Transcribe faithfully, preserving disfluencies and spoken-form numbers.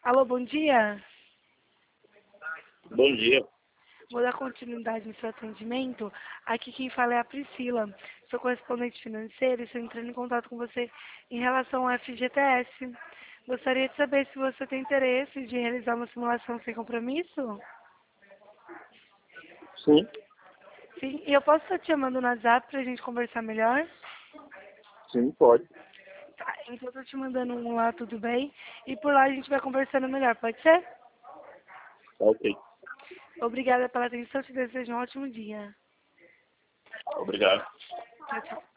Alô, bom dia. Bom dia. Vou dar continuidade no seu atendimento. Aqui quem fala é a Priscila. Sou correspondente financeira e estou entrando em contato com você em relação ao F G T S. Gostaria de saber se você tem interesse de realizar uma simulação sem compromisso? Sim, Sim, e eu posso estar te chamando no WhatsApp para a gente conversar melhor? sim, pode. Tá, então eu estou te mandando um lá, tudo bem? E por lá a gente vai conversando melhor, pode ser? Tá ok. Obrigada pela atenção, te desejo um ótimo dia. Obrigado. Tchau, tchau.